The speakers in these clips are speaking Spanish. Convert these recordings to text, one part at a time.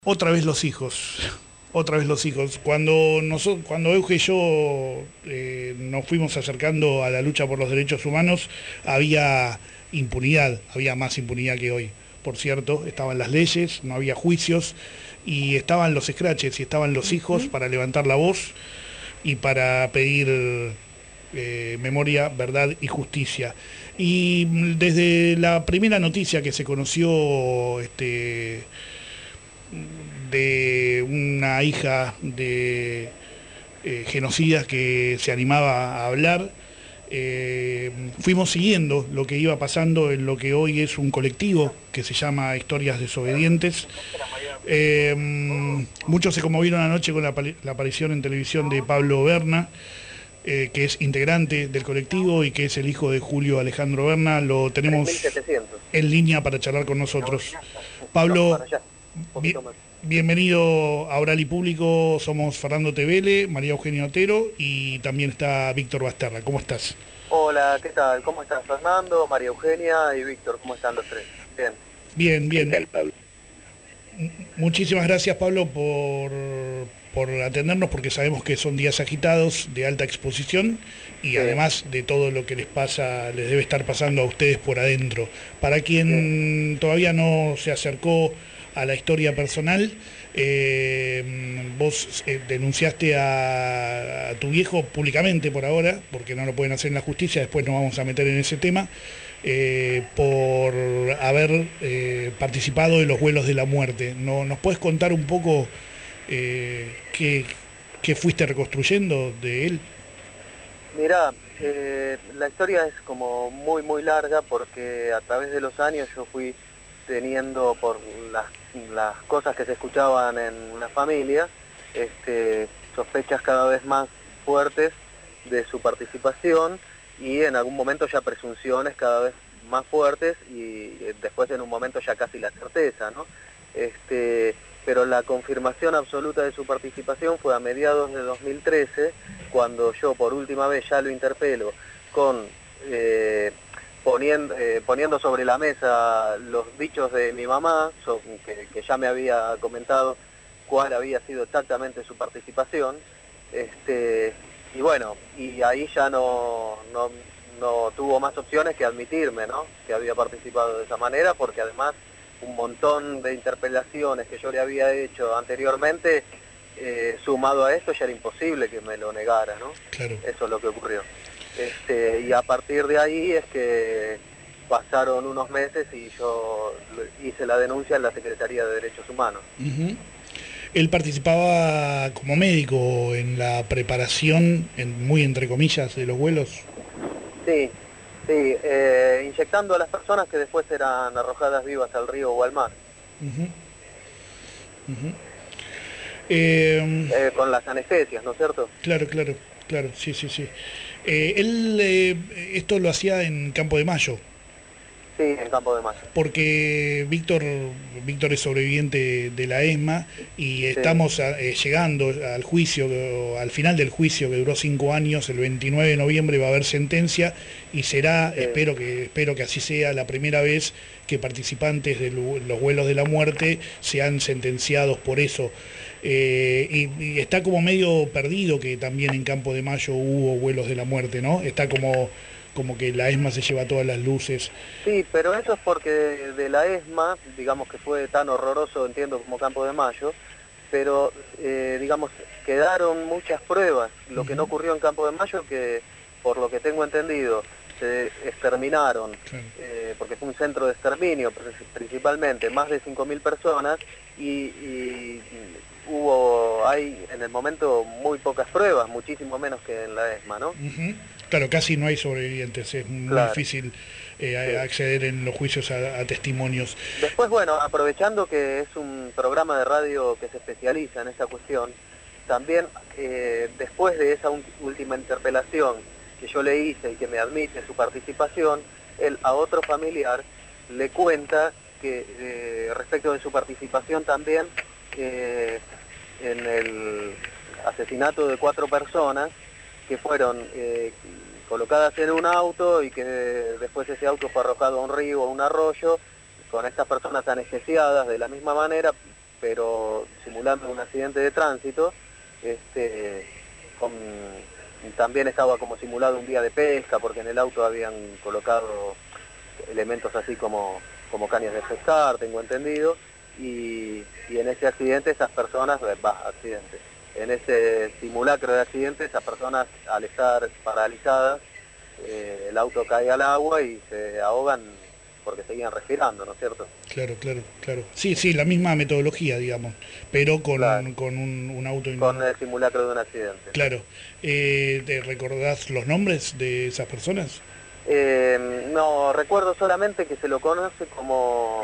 Otra vez los hijos, otra vez los hijos. Cuando Euge y yo nos fuimos acercando a la lucha por los derechos humanos, había impunidad, había más impunidad que hoy. Por cierto, estaban las leyes, no había juicios, y estaban los escraches, y estaban los hijos para levantar la voz y para pedir memoria, verdad y justicia. Y desde la primera noticia que se conoció, de una hija de genocidas que se animaba a hablar, fuimos siguiendo lo que iba pasando en lo que hoy es un colectivo que se llama Historias Desobedientes. Muchos se conmovieron anoche con la aparición en televisión de Pablo Berna, que es integrante del colectivo y que es el hijo de Julio Alejandro Berna. Lo tenemos 3700 en línea para charlar con nosotros. Pablo, bienvenido a Oral y Público. Somos Fernando Tevele, María Eugenia Otero y también está Víctor Basterra. ¿Cómo estás? Hola, ¿qué tal? ¿Cómo estás, Fernando, María Eugenia y Víctor? ¿Cómo están los tres? Bien. Bien, bien. ¿Qué tal, Pablo? Muchísimas gracias, Pablo, por atendernos, porque sabemos que son días agitados, de alta exposición, y sí, además de todo lo que les debe estar pasando a ustedes por adentro. Para quien todavía no se acercó a la historia personal, vos denunciaste a tu viejo públicamente por ahora, porque no lo pueden hacer en la justicia, después nos vamos a meter en ese tema, por haber participado en los vuelos de la muerte. ¿Nos puedes contar un poco qué fuiste reconstruyendo de él? Mirá, la historia es como muy larga, porque a través de los años yo fui teniendo, por las cosas que se escuchaban en la familia, sospechas cada vez más fuertes de su participación, y en algún momento ya presunciones cada vez más fuertes, y después en un momento ya casi la certeza, ¿no? Pero la confirmación absoluta de su participación fue a mediados de 2013, cuando yo por última vez ya lo interpelo con poniendo sobre la mesa los dichos de mi mamá, que ya me había comentado cuál había sido exactamente su participación, y bueno, y ahí ya no tuvo más opciones que admitirme, ¿no?, que había participado de esa manera, porque además un montón de interpelaciones que yo le había hecho anteriormente, sumado a esto, ya era imposible que me lo negara, ¿no? Claro. Eso es lo que ocurrió. Y a partir de ahí es que pasaron unos meses y yo hice la denuncia en la Secretaría de Derechos Humanos. Uh-huh. Él participaba como médico en la preparación, muy entre comillas, de los vuelos. Sí, inyectando a las personas que después eran arrojadas vivas al río o al mar. Uh-huh. Uh-huh. Con las anestesias, ¿no es cierto? Claro, sí. Él esto lo hacía en Campo de Mayo. Sí, en Campo de Mayo. Porque Víctor es sobreviviente de la ESMA y estamos llegando al juicio, al final del juicio, que duró 5 años. El 29 de noviembre va a haber sentencia y será, espero que así sea, la primera vez que participantes de los vuelos de la muerte sean sentenciados por eso. Y está como medio perdido que también en Campo de Mayo hubo vuelos de la muerte, ¿no? Está como que la ESMA se lleva todas las luces. Sí, pero eso es porque de la ESMA, digamos que fue tan horroroso, entiendo, como Campo de Mayo, pero digamos, quedaron muchas pruebas. Lo que no ocurrió en Campo de Mayo, que por lo que tengo entendido, se exterminaron, porque fue un centro de exterminio principalmente, más de 5.000 personas, y hay en el momento muy pocas pruebas, muchísimo menos que en la ESMA, ¿no? Uh-huh. Claro, casi no hay sobrevivientes, es muy difícil acceder en los juicios a testimonios. Después, bueno, aprovechando que es un programa de radio que se especializa en esta cuestión, también después de esa última interpelación que yo le hice y que me admite su participación, él a otro familiar le cuenta que respecto de su participación también en el asesinato de 4 personas que fueron colocadas en un auto, y que después ese auto fue arrojado a un río o un arroyo, con estas personas anestesiadas de la misma manera, pero simulando un accidente de tránsito, con, también estaba como simulado un día de pesca, porque en el auto habían colocado elementos así como cañas de pescar, tengo entendido, y en ese accidente esas personas, accidente, en ese simulacro de accidente, esas personas al estar paralizadas, el auto cae al agua y se ahogan porque seguían respirando, ¿no es cierto? Claro, claro, claro. Sí, sí, la misma metodología, digamos, pero con, Claro, con un auto... con el simulacro de un accidente. Claro. ¿Te recordás los nombres de esas personas? No, recuerdo solamente que se lo conoce como...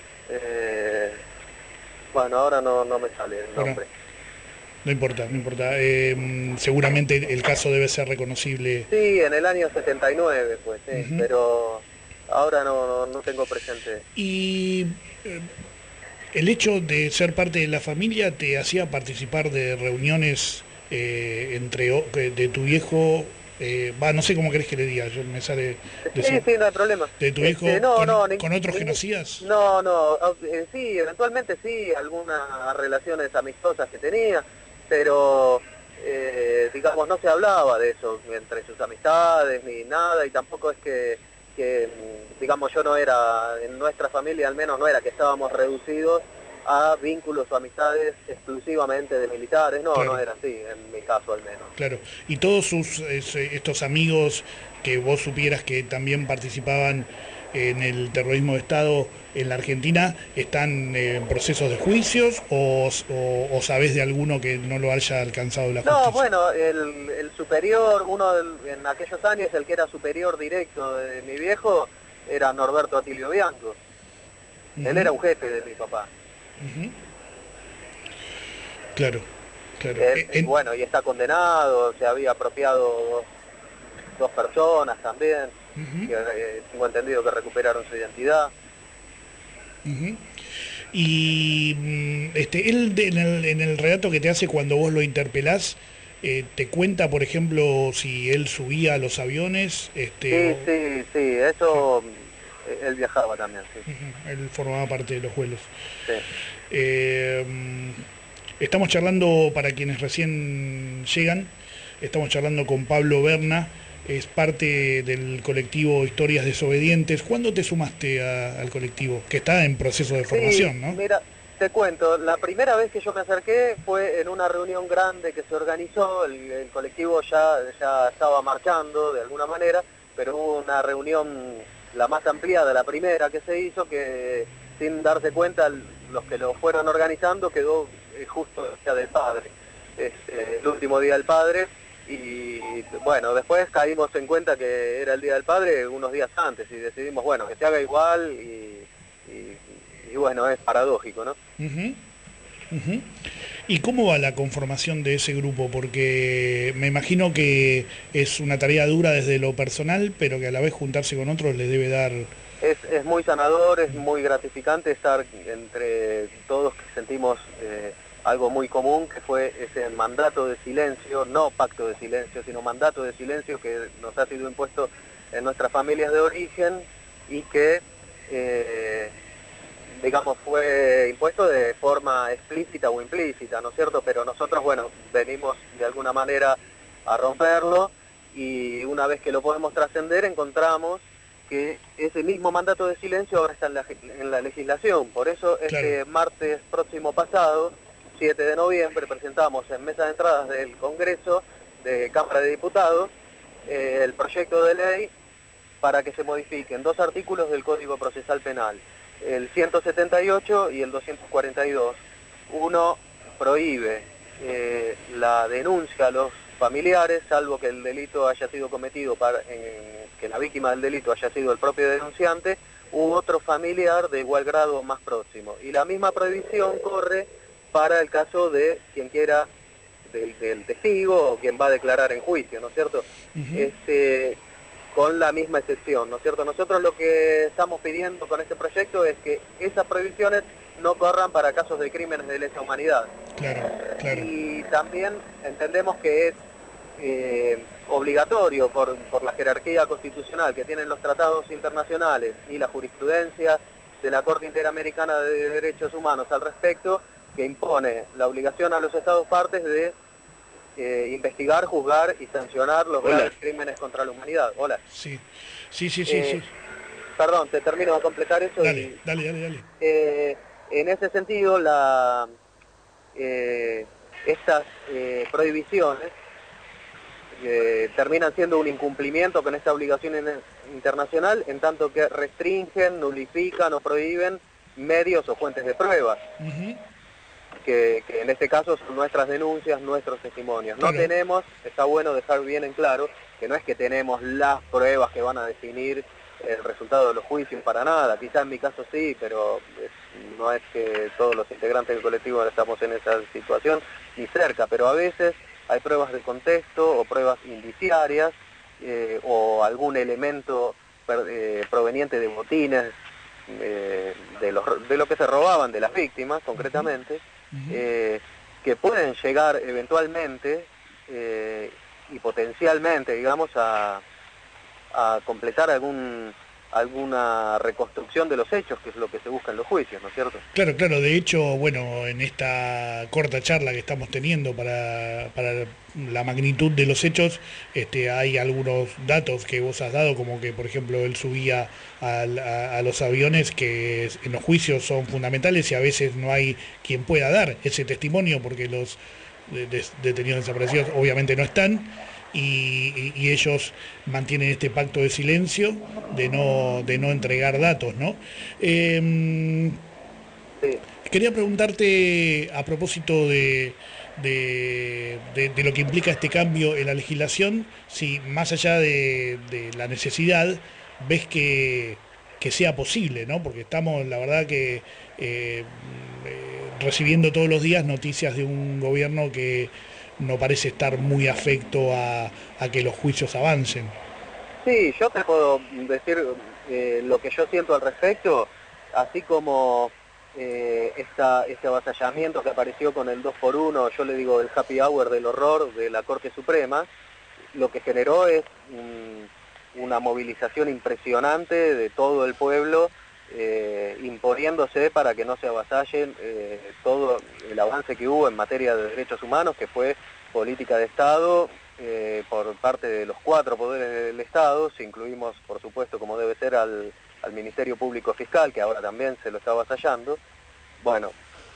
bueno, ahora no me sale el Bueno, nombre. no importa, no importa. Seguramente el caso debe ser reconocible. Sí, en el año 79, pues, sí, Ujú. pero ahora no tengo presente. Y eh, el hecho de ser parte de la familia te hacía participar de reuniones de tu viejo, no sé cómo querés que le diga, yo me sale Sí, decir, sí, no hay problema. de tu hijo No, no, con otros genocidas. no, sí, eventualmente sí, algunas relaciones amistosas que tenía, pero digamos no se hablaba de eso entre sus amistades ni nada, y tampoco es que digamos yo no era, en nuestra familia al menos no era que estábamos reducidos a vínculos o amistades exclusivamente de militares, no Claro, era así, en mi caso al menos. claro. Y todos estos amigos que vos supieras que también participaban en el terrorismo de Estado en la Argentina, ¿están en procesos de juicios o sabés de alguno que no lo haya alcanzado la No, justicia? bueno, el superior, en aquellos años el que era superior directo de mi viejo era Norberto Atilio Bianco. Él Ujú, era un jefe de mi papá. ujú. Claro, claro. Bueno, y está condenado, se había apropiado dos personas también, Ujú, que tengo entendido que recuperaron su identidad. ujú. Y en el relato que te hace cuando vos lo interpelás, te cuenta, por ejemplo, si él subía a los aviones, Sí, sí, sí, sí, eso él viajaba también, sí, ujú, él formaba parte de los vuelos. sí. Eh, Estamos charlando, para quienes recién llegan, estamos charlando con Pablo Berna, es parte del colectivo Historias Desobedientes. ¿Cuándo te sumaste al colectivo? Que está en proceso de Sí, formación, ¿no? mira, te cuento, la primera vez que yo me acerqué fue en una reunión grande que se organizó, el colectivo ya estaba marchando de alguna manera, pero hubo una reunión, la más ampliada, la primera que se hizo, que sin darse cuenta los que lo fueron organizando quedó justo el día del padre, el último día del padre, y bueno, después caímos en cuenta que era el día del padre unos días antes y decidimos, bueno, que se haga igual y y bueno, es paradójico, ¿no? Ujú, ujú. ¿Y cómo va la conformación de ese grupo? Porque me imagino que es una tarea dura desde lo personal, pero que a la vez juntarse con otros les debe dar... Es muy sanador, es muy gratificante estar entre todos que sentimos algo muy común, que fue ese mandato de silencio, no pacto de silencio, sino mandato de silencio que nos ha sido impuesto en nuestras familias de origen y que, eh, digamos, fue impuesto de forma explícita o implícita, ¿no es cierto? Pero nosotros, bueno, venimos de alguna manera a romperlo y una vez que lo podemos trascender encontramos que ese mismo mandato de silencio ahora está en la legislación. Por eso Claro, este martes próximo pasado, 7 de noviembre, presentamos en mesa de entradas del Congreso de Cámara de Diputados el proyecto de ley para que se modifiquen dos artículos del Código Procesal Penal, el 178 y el 242. Uno prohíbe la denuncia a los familiares, salvo que el delito haya sido cometido que la víctima del delito haya sido el propio denunciante u otro familiar de igual grado o más próximo. Y la misma prohibición corre para el caso de quien quiera, del testigo o quien va a declarar en juicio, ¿no es cierto? ujú, Este, con la misma excepción, ¿no es cierto? Nosotros lo que estamos pidiendo con este proyecto es que esas prohibiciones no corran para casos de crímenes de lesa humanidad. claro, claro. Y también entendemos que es obligatorio por la jerarquía constitucional que tienen los tratados internacionales y la jurisprudencia de la Corte Interamericana de Derechos Humanos al respecto, que impone la obligación a los Estados partes de investigar, juzgar y sancionar los graves crímenes contra la humanidad. Hola. Sí, sí. Perdón, te termino de completar eso. Dale. En ese sentido, estas prohibiciones terminan siendo un incumplimiento con esta obligación internacional, en tanto que restringen, nulifican o prohíben medios o fuentes de prueba, que en este caso son nuestras denuncias, nuestros testimonios. No tenemos, está bueno dejar bien en claro, que no es que tenemos las pruebas que van a definir el resultado de los juicios para nada, quizá en mi caso sí, pero no es que todos los integrantes del colectivo estamos en esa situación, ni cerca, pero a veces hay pruebas de contexto o pruebas indiciarias o algún elemento proveniente de botines de lo que se robaban de las víctimas concretamente, que pueden llegar eventualmente y potencialmente, digamos, a completar alguna reconstrucción de los hechos, que es lo que se busca en los juicios, ¿no es cierto? Claro, de hecho, bueno, en esta corta charla que estamos teniendo para la magnitud de los hechos, hay algunos datos que vos has dado, como que, por ejemplo, él subía a los aviones, que en los juicios son fundamentales y a veces no hay quien pueda dar ese testimonio porque los detenidos desaparecidos obviamente no están. Y ellos mantienen este pacto de silencio de no entregar datos, ¿no? Sí. Quería preguntarte a propósito de lo que implica este cambio en la legislación, si más allá de la necesidad, ves que sea posible, ¿no? Porque estamos, la verdad que recibiendo todos los días noticias de un gobierno que no parece estar muy afecto a que los juicios avancen. Sí, yo te puedo decir lo que yo siento al respecto, así como este avasallamiento que apareció con el 2x1, yo le digo el happy hour del horror de la Corte Suprema, lo que generó es una movilización impresionante de todo el pueblo, imponiéndose para que no se avasallen todo el avance que hubo en materia de derechos humanos, que fue política de Estado por parte de los 4 poderes del Estado, si incluimos, por supuesto, como debe ser, al Ministerio Público Fiscal, que ahora también se lo está avasallando. Bueno,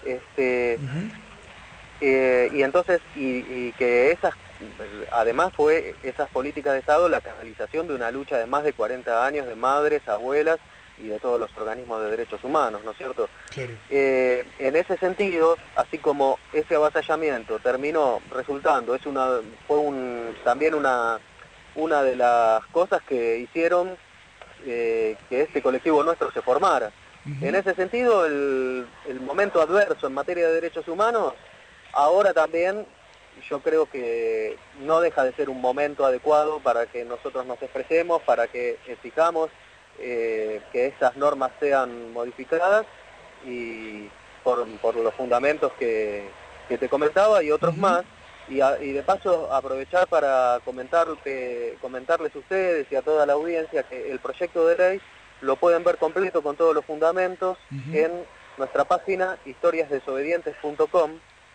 y entonces, y que además fue esas políticas de Estado la canalización de una lucha de más de 40 años de madres, abuelas y de todos los organismos de derechos humanos, ¿no es cierto? Claro. En ese sentido, así como ese avasallamiento terminó resultando, fue también una de las cosas que hicieron que este colectivo nuestro se formara. En ese sentido, el momento adverso en materia de derechos humanos, ahora también yo creo que no deja de ser un momento adecuado para que nosotros nos expresemos, para que exijamos que estas normas sean modificadas y por los fundamentos que te comentaba y otros más, y de paso aprovechar para comentarles a ustedes y a toda la audiencia que el proyecto de ley lo pueden ver completo con todos los fundamentos en nuestra página historiasdesobedientes.com,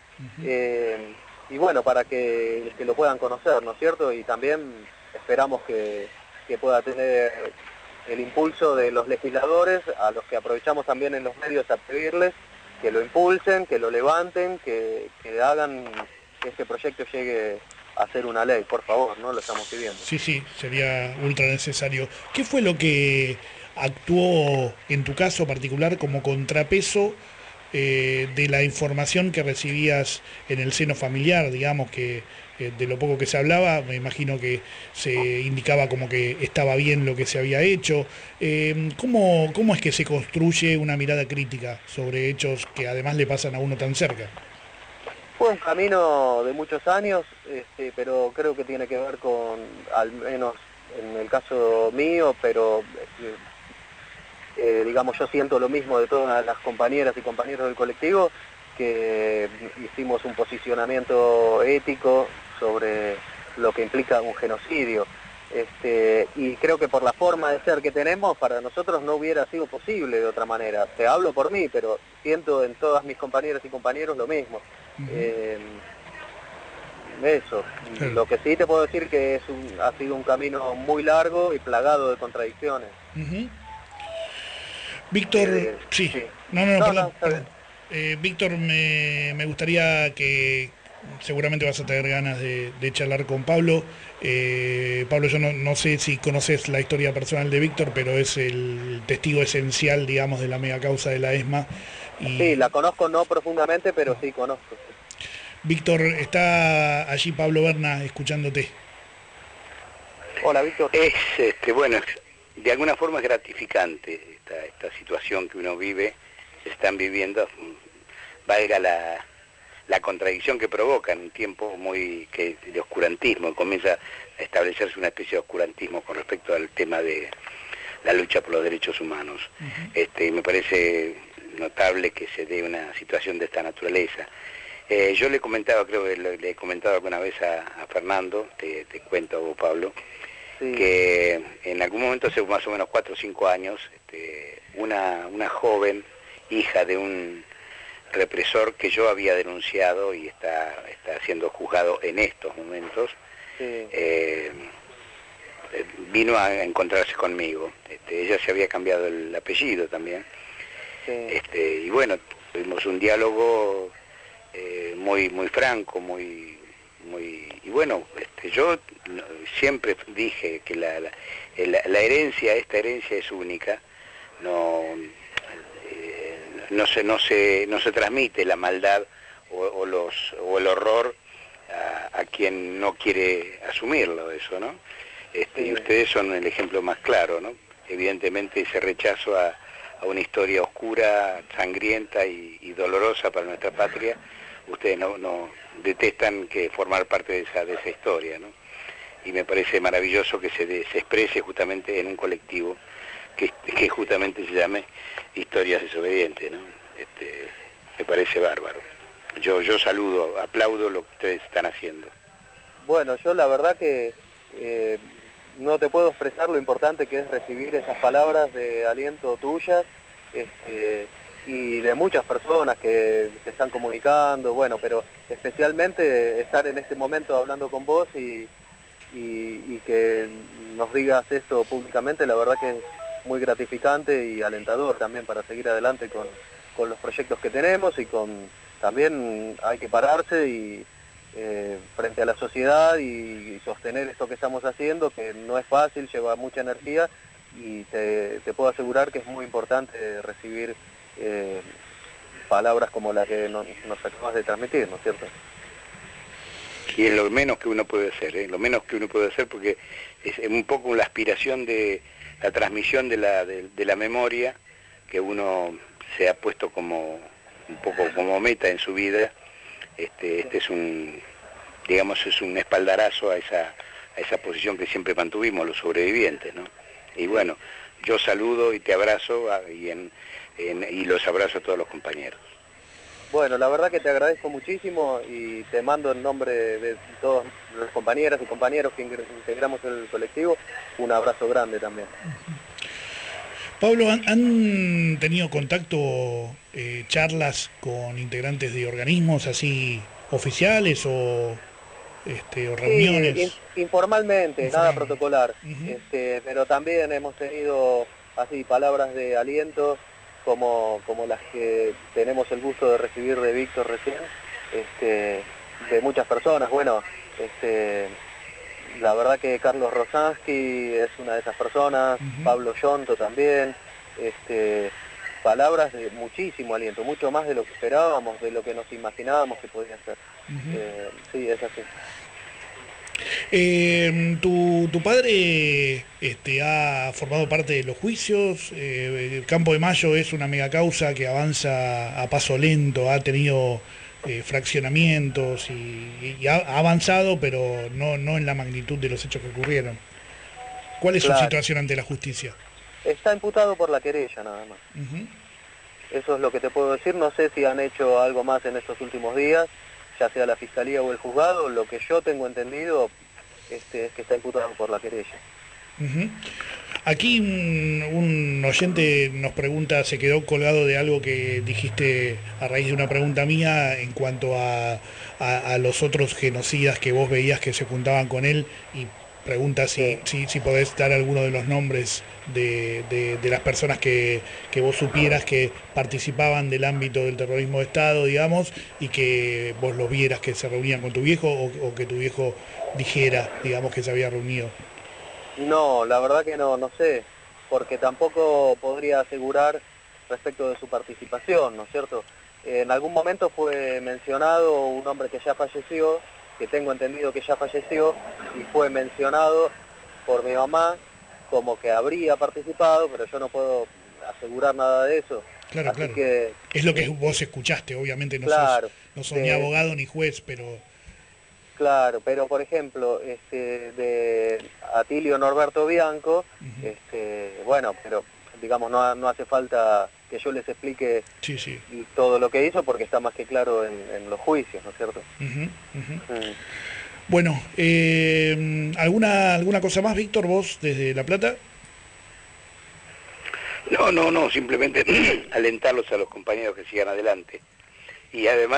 y bueno, para que lo puedan conocer, ¿no es cierto? Y también esperamos que pueda tener el impulso de los legisladores, a los que aprovechamos también en los medios a pedirles que lo impulsen, que lo levanten, que hagan que este proyecto llegue a ser una ley, por favor, ¿no? Lo estamos pidiendo. Sí, sería ultra necesario. ¿Qué fue lo que actuó en tu caso particular como contrapeso de la información que recibías en el seno familiar, digamos, que de lo poco que se hablaba, me imagino que se indicaba como que estaba bien lo que se había hecho? ¿Cómo es que se construye una mirada crítica sobre hechos que además le pasan a uno tan cerca? Fue un camino de muchos años, pero creo que tiene que ver con, al menos en el caso mío, pero digamos, yo siento lo mismo de todas las compañeras y compañeros del colectivo, que hicimos un posicionamiento ético sobre lo que implica un genocidio. Y creo que por la forma de ser que tenemos, para nosotros no hubiera sido posible de otra manera. Te hablo por mí, pero siento en todas mis compañeras y compañeros lo mismo. Eso. Claro. Lo que sí te puedo decir que ha sido un camino muy largo y plagado de contradicciones. Víctor, sí. Sí. Perdón. Víctor, me gustaría que seguramente vas a tener ganas de charlar con Pablo. Pablo, yo no sé si conoces la historia personal de Víctor, pero es el testigo esencial, digamos, de la mega causa de la ESMA. Sí, la conozco no profundamente, pero sí conozco. Víctor, está allí Pablo Berna escuchándote. Hola, Víctor. Bueno, de alguna forma es gratificante esta situación que uno vive, están viviendo, valga la contradicción que provoca en un tiempo de oscurantismo, comienza a establecerse una especie de oscurantismo con respecto al tema de la lucha por los derechos humanos. Me parece notable que se dé una situación de esta naturaleza. Yo le comentaba, creo que le he comentado alguna vez a Fernando, te cuento a vos, Pablo, sí, que en algún momento, hace más o menos 4 o 5 años, una joven, hija de un represor que yo había denunciado y está siendo juzgado en estos momentos, sí, vino a encontrarse conmigo. Ella se había cambiado el apellido también, sí, y bueno, tuvimos un diálogo muy franco, y bueno, yo siempre dije que la herencia, esta herencia es única, no se transmite la maldad o el horror a quien no quiere asumirlo, eso, ¿no? Y ustedes son el ejemplo más claro, ¿no? Evidentemente ese rechazo a una historia oscura, sangrienta y dolorosa para nuestra patria, ustedes no detestan que formar parte de esa historia, ¿no? Y me parece maravilloso que se exprese justamente en un colectivo que justamente se llame Historias Desobedientes, ¿no? Me parece bárbaro. Yo saludo, aplaudo lo que ustedes están haciendo. Bueno, yo la verdad que no te puedo expresar lo importante que es recibir esas palabras de aliento tuyas, y de muchas personas que se están comunicando, bueno, pero especialmente estar en este momento hablando con vos y que nos digas esto públicamente, la verdad que es muy gratificante y alentador también para seguir adelante con los proyectos que tenemos, y también hay que pararse y frente a la sociedad y sostener esto que estamos haciendo, que no es fácil, lleva mucha energía, y te puedo asegurar que es muy importante recibir palabras como las que nos acabas de transmitir, ¿no es cierto? Y es lo menos que uno puede hacer, lo menos que uno puede hacer, porque es un poco la aspiración de la transmisión de la memoria que uno se ha puesto como un poco como meta en su vida. Es un espaldarazo a esa posición que siempre mantuvimos los sobrevivientes, ¿no? Y bueno, yo saludo y te abrazo y los abrazo a todos los compañeros. Bueno, la verdad que te agradezco muchísimo y te mando en nombre de todas las compañeras y compañeros que integramos el colectivo un abrazo grande también. Pablo, ¿han tenido contacto, charlas con integrantes de organismos así oficiales o reuniones? Sí, informalmente, nada protocolar, pero también hemos tenido así palabras de aliento como las que tenemos el gusto de recibir de Víctor recién, de muchas personas. Bueno, la verdad que Carlos Rosansky es una de esas personas, Pablo Yonto también, palabras de muchísimo aliento, mucho más de lo que esperábamos, de lo que nos imaginábamos que podía ser. Sí, es así. Tu padre ha formado parte de los juicios. El Campo de Mayo es una mega causa que avanza a paso lento, ha tenido fraccionamientos y ha avanzado, pero no en la magnitud de los hechos que ocurrieron. ¿Cuál es su situación ante la justicia? Está imputado por la querella nada más. Eso es lo que te puedo decir. No sé si han hecho algo más en estos últimos días, ya sea la fiscalía o el juzgado. Lo que yo tengo entendido, es que está imputado por la querella. Uh-huh. Aquí un oyente nos pregunta, se quedó colgado de algo que dijiste a raíz de una pregunta mía en cuanto a los otros genocidas que vos veías que se juntaban con él, y pregunta si podés dar alguno de los nombres de las personas que vos supieras que participaban del ámbito del terrorismo de Estado, digamos, y que vos los vieras que se reunían con tu viejo o que tu viejo dijera, digamos, que se había reunido. No, la verdad que no sé, porque tampoco podría asegurar respecto de su participación, ¿no es cierto? En algún momento fue mencionado un hombre que ya falleció, que tengo entendido que ya falleció, y fue mencionado por mi mamá como que habría participado, pero yo no puedo asegurar nada de eso. Claro, Así claro. Que, es lo que vos escuchaste, obviamente no claro, sos ni abogado ni juez, pero... Claro, pero por ejemplo, de Atilio Norberto Bianco, bueno, pero digamos no hace falta que yo les explique sí. todo lo que hizo, porque está más que claro en los juicios, ¿no es cierto? Bueno, ¿alguna cosa más, Víctor, vos desde La Plata? No, simplemente alentarlos a los compañeros que sigan adelante. Y además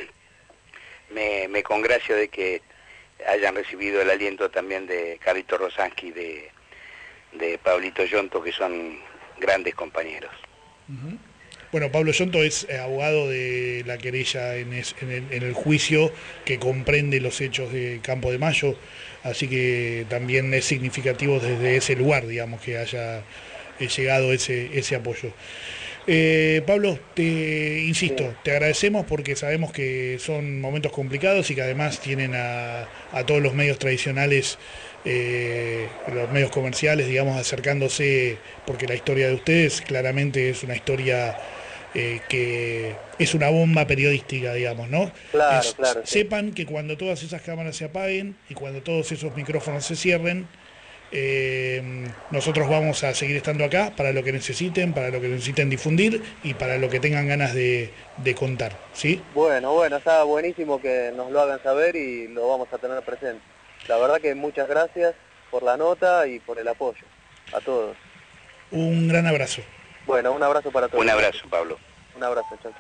me congracio de que hayan recibido el aliento también de Carlito Rosansky, de Pablito Yonto, que son grandes compañeros. Uh-huh. Bueno, Pablo Yonto es abogado de la querella en el juicio que comprende los hechos de Campo de Mayo, así que también es significativo desde ese lugar, digamos, que haya llegado ese apoyo. Pablo, insisto, te agradecemos porque sabemos que son momentos complicados y que además tienen a todos los medios tradicionales, los medios comerciales, digamos, acercándose, porque la historia de ustedes claramente es una historia que es una bomba periodística, digamos, ¿no? Claro. Sepan que cuando todas esas cámaras se apaguen y cuando todos esos micrófonos se cierren, nosotros vamos a seguir estando acá para lo que necesiten difundir y para lo que tengan ganas de contar, ¿sí? Bueno, está buenísimo que nos lo hagan saber y lo vamos a tener presente. La verdad que muchas gracias por la nota y por el apoyo a todos. Un gran abrazo. Bueno, un abrazo para todos. Un abrazo, Pablo. Un abrazo, chao.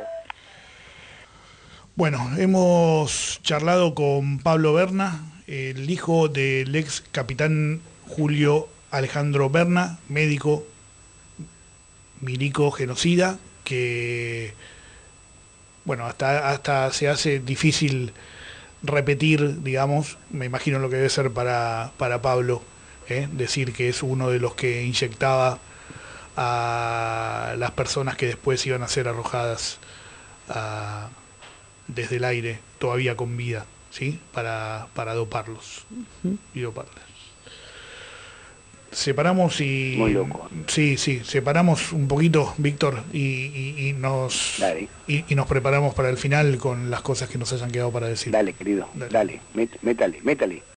Bueno, hemos charlado con Pablo Berna, el hijo del ex capitán Julio Alejandro Berna, médico, milico, genocida, que, bueno, hasta se hace difícil repetir, digamos, me imagino lo que debe ser para Pablo, decir que es uno de los que inyectaba a las personas que después iban a ser arrojadas desde el aire, todavía con vida, ¿sí? Para doparlos y doparlas. Separamos y... Muy loco. Sí, separamos un poquito, Víctor, y nos preparamos para el final con las cosas que nos hayan quedado para decir. Dale, querido, dale. Métale.